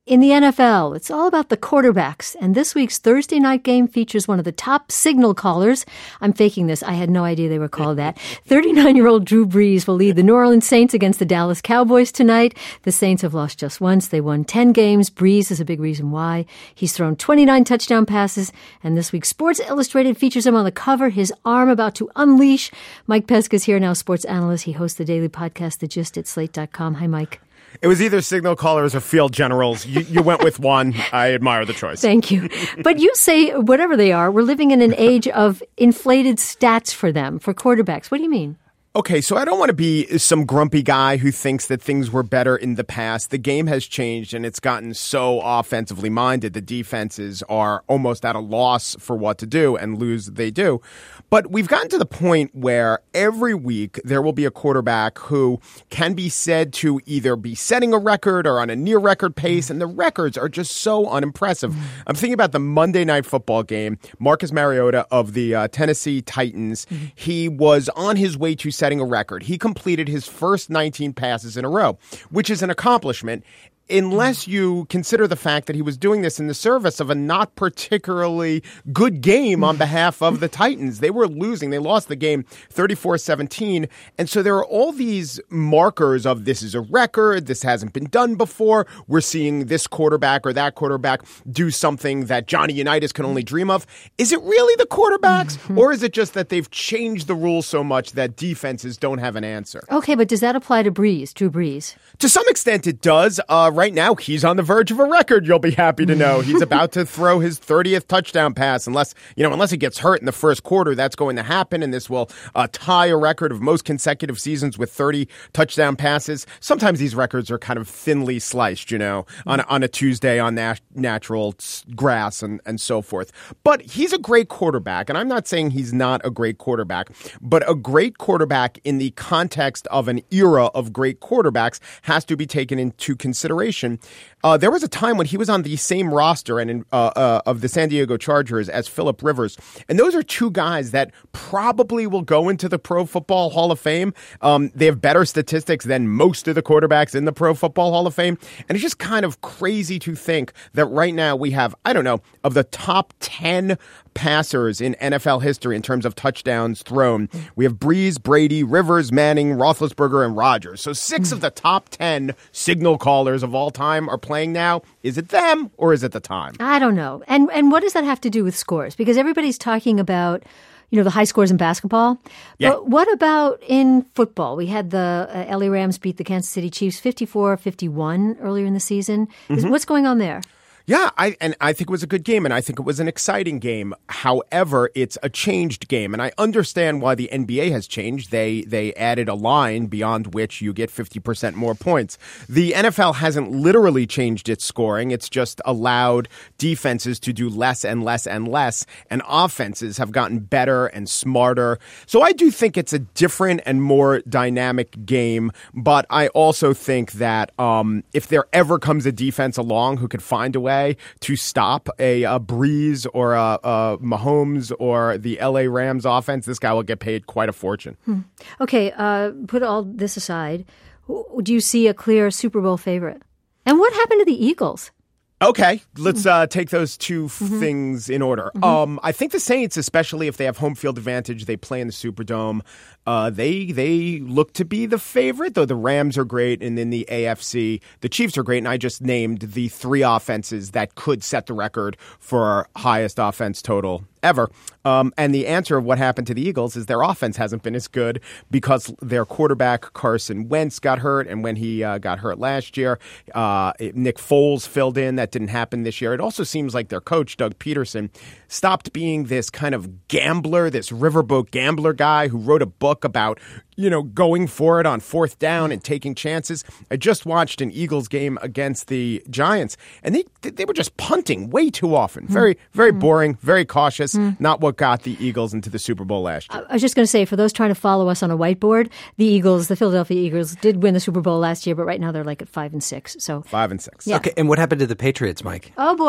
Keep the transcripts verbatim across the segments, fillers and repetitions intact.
In the N F L, it's all about the quarterbacks, and this week's Thursday night game features one of the top signal callers. I'm faking this. I had no idea they were called that. thirty-nine-year-old Drew Brees will lead the New Orleans Saints against the Dallas Cowboys tonight. The Saints have lost just once. They won ten games. Brees is a big reason why. He's thrown twenty-nine touchdown passes, and this week Sports Illustrated features him on the cover, his arm about to unleash. Mike Pesca is here now, sports analyst. He hosts the daily podcast, The Gist, at slate dot com. Hi, Mike. It was either signal callers or field generals. You, you went with one. I admire the choice. Thank you. But you say, whatever they are, we're living in an age of inflated stats for them, for quarterbacks. What do you mean? Okay, so I don't want to be some grumpy guy who thinks that things were better in the past. The game has changed, and it's gotten so offensively minded. The defenses are almost at a loss for what to do, and lose they do. But we've gotten to the point where every week there will be a quarterback who can be said to either be setting a record or on a near record pace, and the records are just so unimpressive. I'm thinking about the Monday Night Football game. Marcus Mariota of the uh, Tennessee Titans, he was on his way to setting a record. He completed his first nineteen passes in a row, which is an accomplishment. Unless you consider the fact that he was doing this in the service of a not particularly good game on behalf of the Titans. They were losing. They lost the game thirty-four seventeen. And so there are all these markers of this is a record. This hasn't been done before. We're seeing this quarterback or that quarterback do something that Johnny Unitas can only dream of. Is it really the quarterbacks? Or is it just that they've changed the rules so much that defenses don't have an answer? Okay, but does that apply to Brees, Drew Brees? To some extent it does. Uh, right now, he's on the verge of a record, you'll be happy to know. He's about to throw his thirtieth touchdown pass. Unless, you know, unless he gets hurt in the first quarter, that's going to happen, and this will uh, tie a record of most consecutive seasons with thirty touchdown passes. Sometimes these records are kind of thinly sliced, you know, on a, on a Tuesday on nat- natural grass and, and so forth. But he's a great quarterback, and I'm not saying he's not a great quarterback, but a great quarterback in the context of an era of great quarterbacks has to be taken into consideration. Uh, there was a time when he was on the same roster and in, uh, uh, of the San Diego Chargers as Phillip Rivers. And those are two guys that probably will go into the Pro Football Hall of Fame. Um, they have better statistics than most of the quarterbacks in the Pro Football Hall of Fame. And it's just kind of crazy to think that right now we have, I don't know, of the top ten passers in N F L history in terms of touchdowns thrown, we have Brees, Brady, Rivers, Manning, Roethlisberger, and Rodgers. So six of the top ten signal callers of all time are playing now. Is it them or is it the time? I don't know. And and what does that have to do with scores? Because everybody's talking about, you know, the high scores in basketball. Yeah. But what about in football? We had the uh, L A Rams beat the Kansas City Chiefs fifty-four fifty-one earlier in the season. Mm-hmm. Is, what's going on there? Yeah, I, and I think it was a good game, and I think it was an exciting game. However, it's a changed game, and I understand why the N B A has changed. They they added a line beyond which you get fifty percent more points. The N F L hasn't literally changed its scoring. It's just allowed defenses to do less and less and less, and offenses have gotten better and smarter. So I do think it's a different and more dynamic game, but I also think that um, if there ever comes a defense along who could find a way to stop a, a Brees or a, a Mahomes or the L A Rams offense, this guy will get paid quite a fortune. Hmm. Okay, uh, put all this aside. Do you see a clear Super Bowl favorite? And what happened to the Eagles? Okay, let's uh, take those two mm-hmm. things in order. Mm-hmm. Um, I think the Saints, especially if they have home field advantage, they play in the Superdome. Uh, they they look to be the favorite, though the Rams are great, and in the A F C, the Chiefs are great, and I just named the three offenses that could set the record for highest offense total ever. Um, and the answer of what happened to the Eagles is their offense hasn't been as good because their quarterback, Carson Wentz, got hurt, and when he uh, got hurt last year, uh, it, Nick Foles filled in. That didn't happen this year. It also seems like their coach, Doug Peterson, stopped being this kind of gambler, this riverboat gambler guy who wrote a book about, you know, going for it on fourth down and taking chances. I just watched an Eagles game against the Giants, and they they were just punting way too often. Very, very boring, very cautious. Not what got the Eagles into the Super Bowl last year. I was just going to say, for those trying to follow us on a whiteboard, the Eagles, the Philadelphia Eagles, did win the Super Bowl last year, but right now they're like at five and six. So five and six. Yeah. Okay, and what happened to the Patriots, Mike? Oh boy.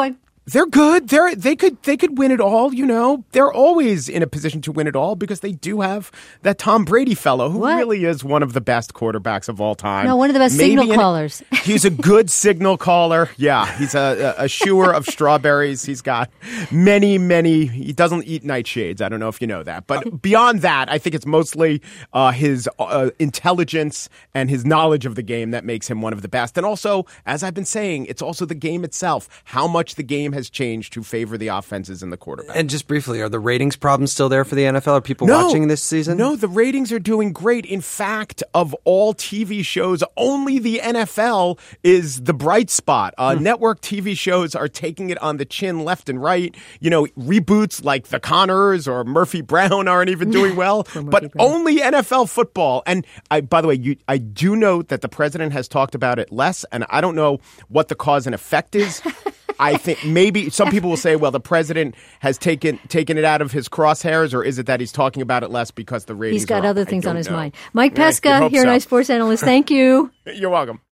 They're good. They're they could they could win it all. You know, they're always in a position to win it all because they do have that Tom Brady fellow who what? really is one of the best quarterbacks of all time. No, one of the best Maybe signal an, callers. He's a good signal caller. Yeah, he's a, a, a shoer of strawberries. He's got many, many. He doesn't eat nightshades. I don't know if you know that, but beyond that, I think it's mostly uh, his uh, intelligence and his knowledge of the game that makes him one of the best. And also, as I've been saying, it's also the game itself. How much the game has changed to favor the offenses and the quarterback. And just briefly, are the ratings problems still there for the N F L? Are people no, watching this season? No, the ratings are doing great. In fact, of all T V shows, only the N F L is the bright spot. Uh, hmm. Network T V shows are taking it on the chin left and right. You know, reboots like The Connors or Murphy Brown aren't even doing well, but Brown. Only N F L football. And I, by the way, you, I do note that the president has talked about it less, and I don't know what the cause and effect is. I think maybe some people will say, well, the president has taken taken it out of his crosshairs, or is it that he's talking about it less because the ratings He's got are other up? things on his know. mind. Mike Yeah, Pesca, here, so. nice sports analyst. Thank you. You're welcome.